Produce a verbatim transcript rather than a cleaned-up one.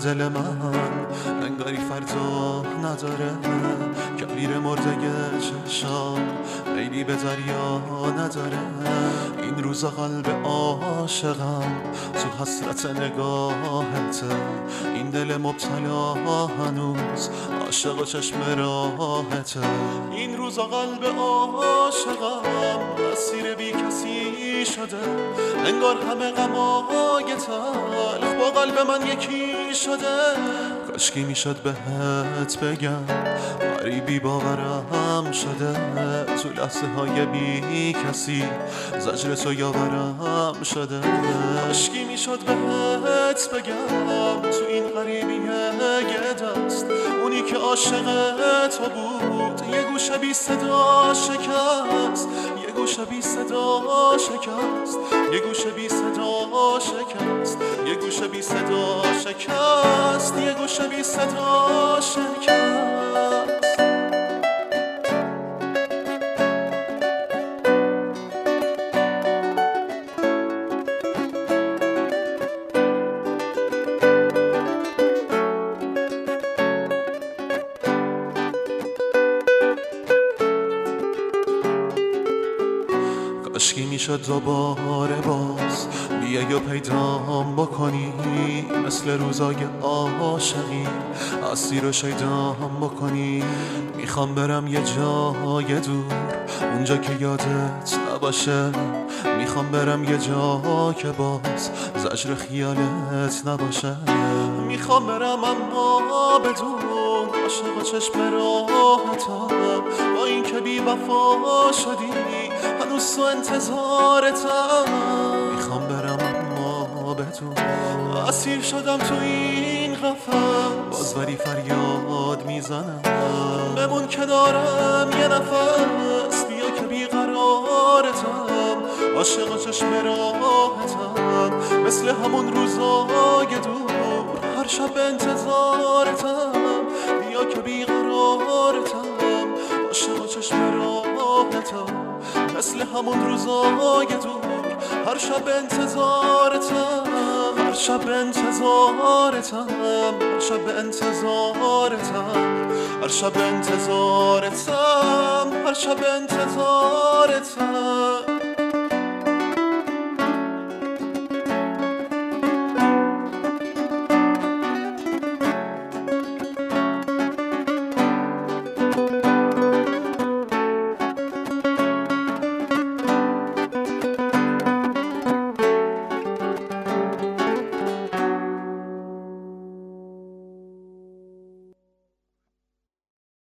دل من انگاری فردا نداره، کویر مرده چشام خیلی به دریا نداره. این روزا قلب عاشقم تو حسرت نگاهته، این دل مبتلا هنوز عاشق و چشم راحته. این روزا قلب عاشقم اسیر بی کسی شده، انگار همه غمای تلخ با قلب من یکی شده. کاشکی میشد بهت بگم غریبی باورم شده، تو لحظه های بی کسی زجر تو یاورم شده. کاشکی میشد بهت بگم تو این غریبی یه دست، اونی که عاشق تو بود یه گوشه بی صدا شکست، یه گوشه بی صدا شکست، یه گوشه بی صدا شکست، یه گوشه بی صدا شکست، یه گوشه بی صدا شکست. کاشکی میشد دوباره باز بیای و پیدام بکنی، مثل روزای عاشقی اسیر و شیدام بکنی. میخوام برم یه جای دور اونجا که یادت نباشه، میخوام برم یه جا که باز زجر خیالت نباشه. میخوام برم اما بدون عاشق و چشم راحتم، با این که بی وفا شدی هنوز تو انتظارتم. میخوام برم اما بدون اسیر شدم تو این قفس، باز ولی فریاد میزنم بمون کنارم یه نفس. بیا که بیقرارتم، عاشق و چشم راحتم، مثل همون روزای دور هر شب انتظارتم. بیا که بیقرارتم، عاشق و چشم راحتم، مثل همون روزای دور هر شب انتظارتم، هر شب انتظارتم، هر شب انتظارتم، هر شب انتظارتم، هر شب انتظارتم.